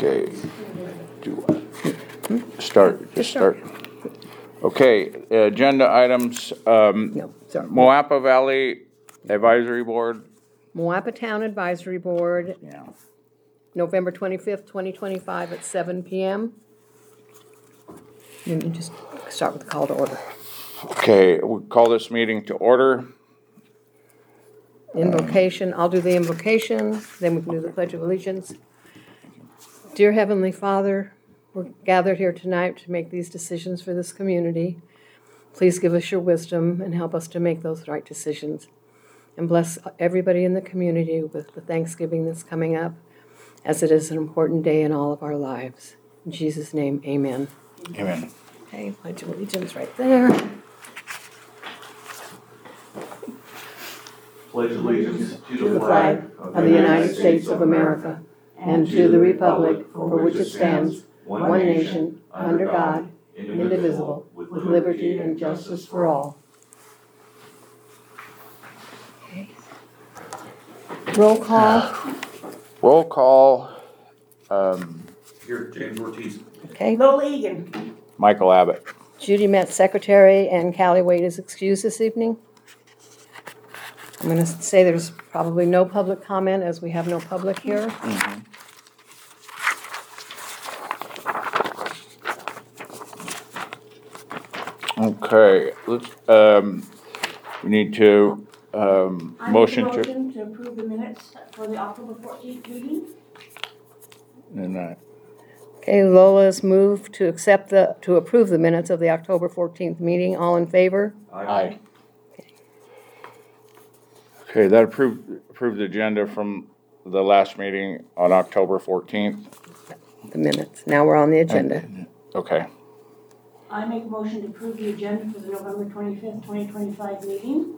Okay. Just start. Okay, agenda items, No, sorry. Moapa Valley Advisory Board. Moapa Town Advisory Board, Yeah. November 25th, 2025 at 7 p.m. Let me just start with the call to order. Okay, we'll call this meeting to order. Invocation, I'll do the invocation, then we can do the Pledge of Allegiance. Dear Heavenly Father, we're gathered here tonight to make these decisions for this community. Please give us your wisdom and help us to make those right decisions. And bless everybody in the community with the Thanksgiving that's coming up, as it is an important day in all of our lives. In Jesus' name, amen. Amen. Okay, Pledge of Allegiance right there. Pledge allegiance To the flag of the United States of America and to the republic for which it stands, one nation, under God, indivisible, with liberty and justice for all. Okay. Roll call. Roll call, Here, James Ortiz. Okay. Lola Egan. Michael Abbott. Judy Metz, secretary, and Callie Wade is excused this evening. I'm going to say there's probably no public comment as we have no public here. Okay, let's, we need to, motion to, Motion to approve the minutes for the October 14th meeting. and, Okay, Lola's moved to to approve the minutes of the October 14th meeting. All in favor? aye. Okay, that approved the agenda from the last meeting on October 14th. The minutes. Now we're on the agenda. Okay, I make a motion to approve the agenda for the November 25th, 2025 meeting.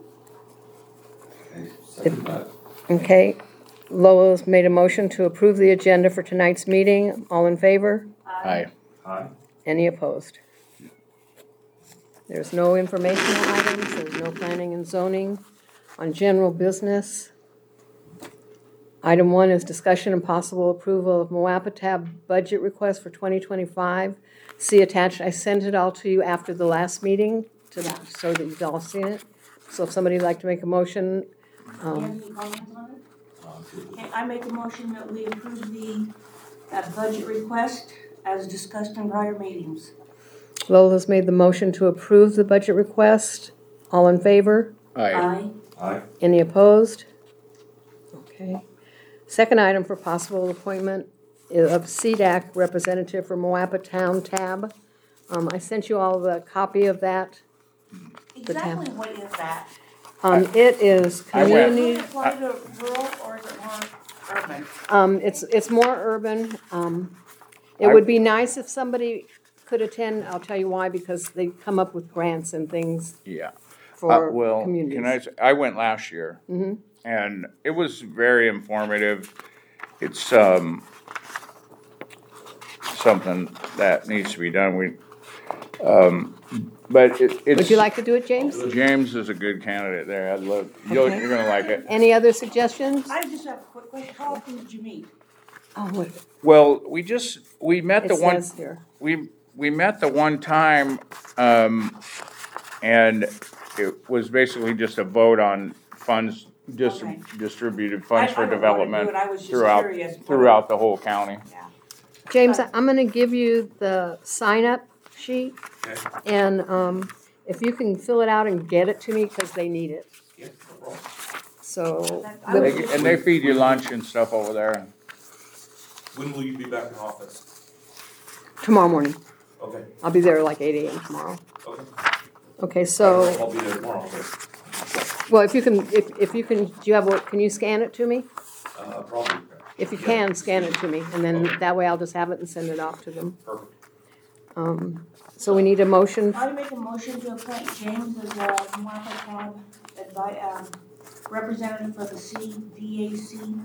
Second that. Okay, Lola's made a motion to approve the agenda for tonight's meeting. All in favor? aye. Aye. Any opposed? There's no informational items. There's no planning and zoning. On general business, item 1 is discussion and possible approval of Moapa Tab budget request for 2025. See attached. I sent it all to you after the last meeting so that you've all seen it. So if somebody'd like to make a motion, Do you have any comments on it? Okay, I make a motion that we approve the budget request as discussed in prior meetings. Lola's made the motion to approve the budget request. All in favor? Aye. Aye. Any opposed? Okay. Second item for possible appointment of CDAC representative for Moapa Town Tab. I sent you all the copy of that. Exactly what is that? It is I went- Does community. it apply to rural or is it more urban? It's more urban. It would be nice if somebody could attend. I'll tell you why, because they come up with grants and things Yeah. for Well, communities. can I went last year, and it was very informative. It's something that needs to be done. But it's. Would you like to do it, James? James is a good candidate there. I'd love. You're gonna like it. Any other suggestions? I just have a quick question. How often did you meet? Oh, wait, Well, we met it the one. says here. We met the one time, and it was basically just a vote on funds, Okay. distributed funds I for don't know development what to do, and I was just throughout, curious. throughout the whole county. Yeah. James, I'm going to give you the sign-up sheet, Okay. and if you can fill it out and get it to me, because they need it. Yeah, no problem. So, I was- And they feed you lunch and stuff over there. When will you be back in office? tomorrow morning. Okay. I'll be there like 8 a.m. tomorrow. Okay. Okay, so, I'll be there tomorrow, so, well, if you can, do you have, can you scan it to me? probably. If you can, scan it to me, and then that way I'll just have it and send it off to them. Perfect. So we need a motion. I make a motion to appoint James as a Moapa Tab representative for the CDAC.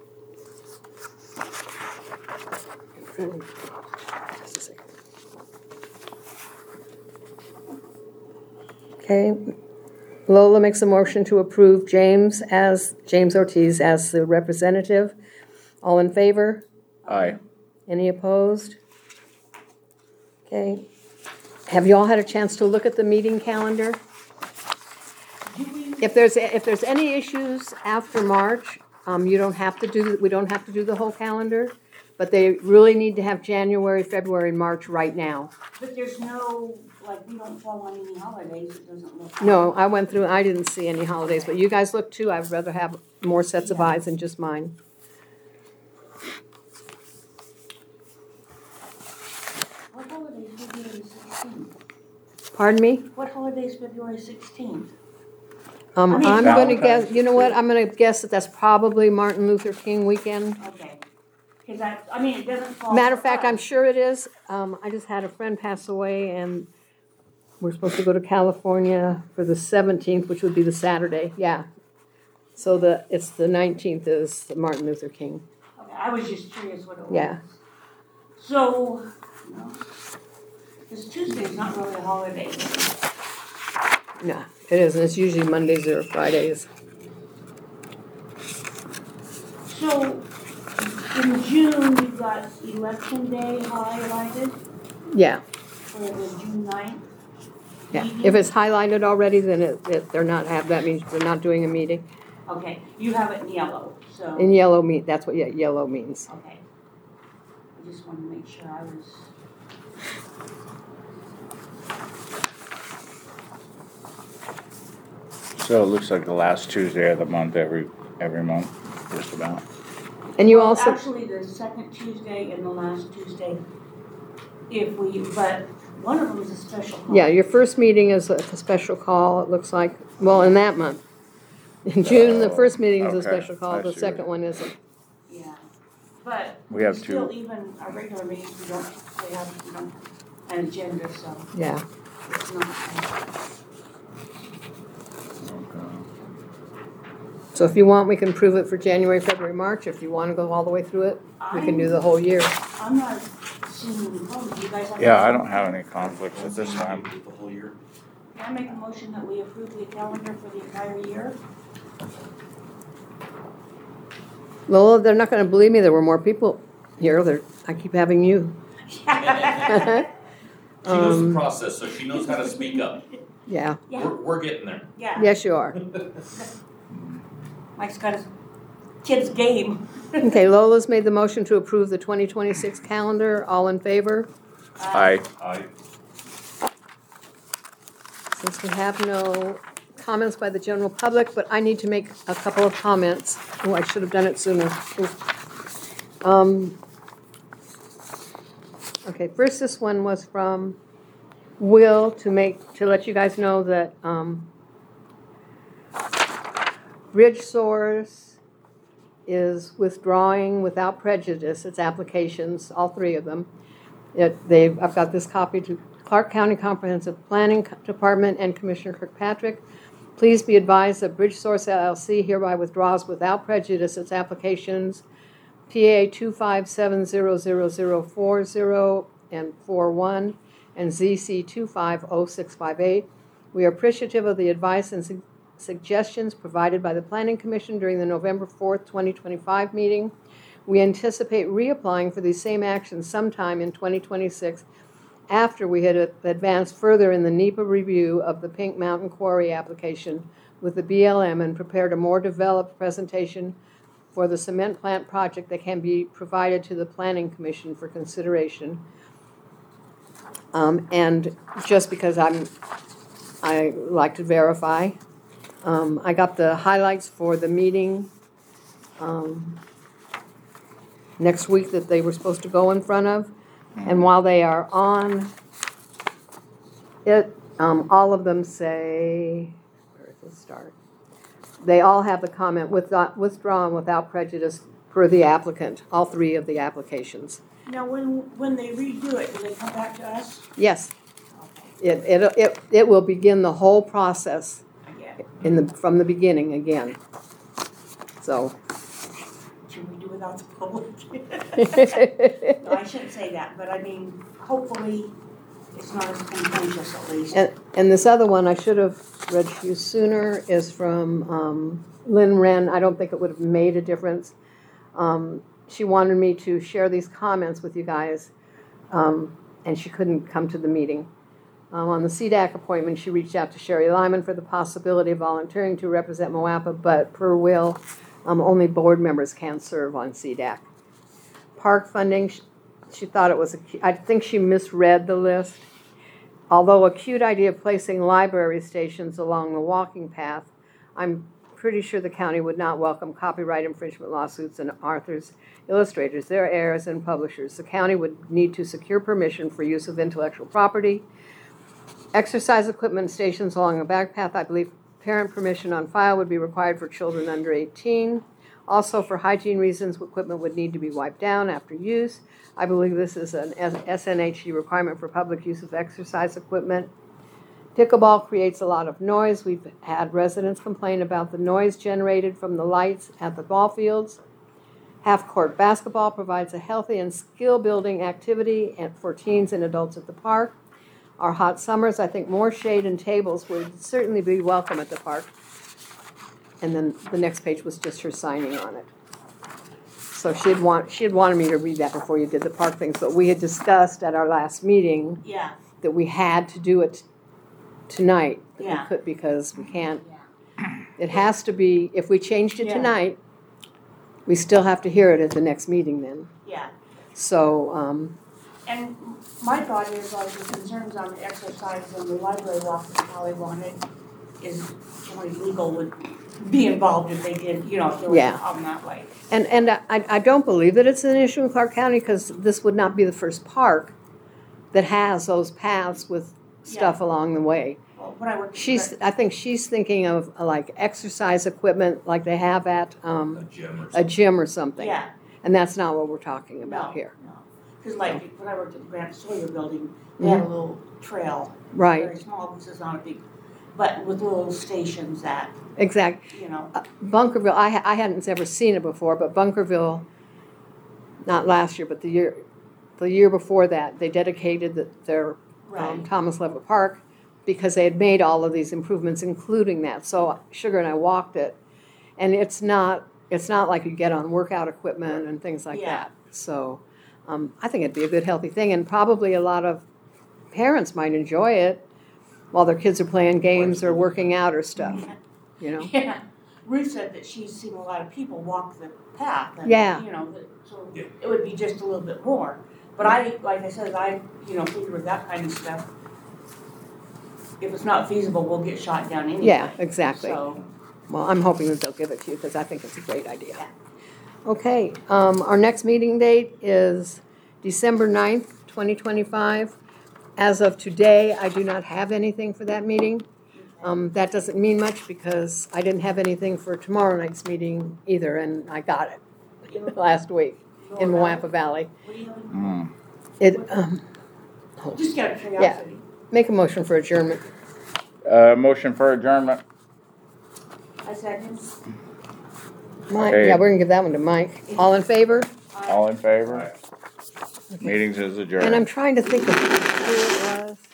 Okay, Lola makes a motion to approve James Ortiz as the representative. All in favor? Aye. Any opposed? Okay. Have you all had a chance to look at the meeting calendar? If there's any issues after March, we don't have to do the whole calendar, but they really need to have January, February, and March right now. But there's no, like, we don't fall on any holidays, it doesn't look like. No, I went through, I didn't see any holidays, but you guys look too. I'd rather have more sets of eyes than just mine. What holiday is February 16th? Pardon me? What holiday is February 16th? I'm mean- gonna guess, Valentine's you know what, I'm gonna guess that's probably Martin Luther King weekend. Okay. Because it doesn't fall. Matter of for fact, us. I'm sure it is. I just had a friend pass away, and we're supposed to go to California for the 17th, which would be the Saturday, yeah. So it's the 19th is the Martin Luther King, Okay, I was just curious what it was. yeah. So, no. This Tuesday's not really a holiday. No, it isn't. It's usually Mondays or Fridays. So, in June, you've got Election Day highlighted Yeah, for the June 9th. yeah. meeting. If it's highlighted already, then that means they're not doing a meeting. Okay, you have it in yellow, so. In yellow that's what yellow means. Okay. I just wanted to make sure I was. So it looks like the last Tuesday of the month, every month, just about. And you Well, also, actually, the second Tuesday and the last Tuesday, but one of them is a special call. yeah, your first meeting is a special call, it looks like, well, in that month. In June, the first meeting is a Okay, special call, I the see. second one isn't. Yeah, but We have still, two. even our regular meetings, we don't have an agenda, so Yeah. it's not. So if you want, we can prove it for January, February, March. If you want to go all the way through it, we can do the whole year. I'm not seeing any problems. You guys have? Yeah, I don't have any conflicts at this time. The whole year. Can I make a motion that we approve the calendar for the entire year? Well, they're not going to believe me. There were more people here. I keep having you. She knows the process, so she knows how to speak up. Yeah. Yeah, We're getting there. yeah. Yes, you are. Mike's got his kid's game. Okay, Lola's made the motion to approve the 2026 calendar. All in favor? Aye. I Since we have no comments by the general public, but I need to make a couple of comments. Oh, I should have done it sooner. Okay, first this one was from Will to let you guys know that BridgeSource is withdrawing without prejudice its applications, all three of them. I've got this copy to Clark County Comprehensive Planning Department and Commissioner Kirkpatrick. Please be advised that BridgeSource LLC hereby withdraws without prejudice its applications PA 2570040 and 41 and ZC 250658. We are appreciative of the advice and suggestions provided by the Planning Commission during the November 4th, 2025 meeting. We anticipate reapplying for these same actions sometime in 2026 after we had advanced further in the NEPA review of the Pink Mountain Quarry application with the BLM and prepared a more developed presentation for the cement plant project that can be provided to the Planning Commission for consideration. And just because I like to verify, I got the highlights for the meeting next week that they were supposed to go in front of. And while they are on it, all of them say, where does it start? They all have the comment withdrawn without prejudice per the applicant, all three of the applications. Now, when they redo it, do they come back to us? Yes, Okay, it will begin the whole process I get it. from the beginning again. So. Should we do without the public? No, I shouldn't say that, but I mean, hopefully, it's not as contentious at least. And this other one I should have read to you sooner is from Lynn Wren. I don't think it would have made a difference. she wanted me to share these comments with you guys, and she couldn't come to the meeting. On the CDAC appointment, she reached out to Sherry Lyman for the possibility of volunteering to represent Moapa, but per will, only board members can serve on CDAC. Park funding, she thought it was, I think she misread the list. Although a cute idea of placing library stations along the walking path, I'm pretty sure the county would not welcome copyright infringement lawsuits and authors, illustrators, their heirs, and publishers. The county would need to secure permission for use of intellectual property. Exercise equipment stations along the back path, I believe parent permission on file would be required for children under 18. Also, for hygiene reasons, equipment would need to be wiped down after use. I believe this is an SNHD requirement for public use of exercise equipment. Pickleball creates a lot of noise. We've had residents complain about the noise generated from the lights at the ball fields. Half-court basketball provides a healthy and skill-building activity for teens and adults at the park. Our hot summers, I think more shade and tables would certainly be welcome at the park. And then the next page was just her signing on it. So she had wanted me to read that before you did the park things, but we had discussed at our last meeting Yeah, that we had to do it tonight. That Yeah. we could, because we can't. It has to be, if we changed it Yeah. tonight, we still have to hear it at the next meeting then. yeah. So, And my thought is like the concerns on the exercise and the library walk that Holly wanted is only legal would be involved if they did, you know, if there was Yeah. a problem that way. and I don't believe that it's an issue in Clark County because this would not be the first park that has those paths with stuff along the way. Well, when I worked. I think she's thinking of like exercise equipment like they have at A gym or a something. gym or something. Yeah. And that's not what we're talking about No, here. no. Because like when I worked at the Grant Sawyer building, they had a little trail. Right, Very small, this is not a big, but with little stations that, exactly. you know, Bunkerville, I hadn't ever seen it before, but Bunkerville, not last year, but the year before that, they dedicated their right. Thomas Levitt Park because they had made all of these improvements, including that. So Sugar and I walked it, and it's not like you get on workout equipment and things like Yeah. that. So I think it'd be a good, healthy thing, and probably a lot of parents might enjoy it while their kids are playing games or working out or stuff. You know. Yeah. Ruth said that she's seen a lot of people walk the path. And, Yeah. You know, so Yeah. it would be just a little bit more. But like I said, figure with that kind of stuff, if it's not feasible, we'll get shot down anyway. Yeah, exactly. So, Well, I'm hoping that they'll give it to you because I think it's a great idea. Okay, our next meeting date is December 9th, 2025. As of today, I do not have anything for that meeting. That doesn't mean much because I didn't have anything for tomorrow night's meeting either, and I got it last week in Moapa Valley. what do you have? It, Just out of curiosity. make a motion for adjournment. Motion for adjournment. I second. Mike, Okay. yeah, we're gonna give that one to Mike. All in favor? All in favor? Meetings is adjourned. And I'm trying to think of who it was.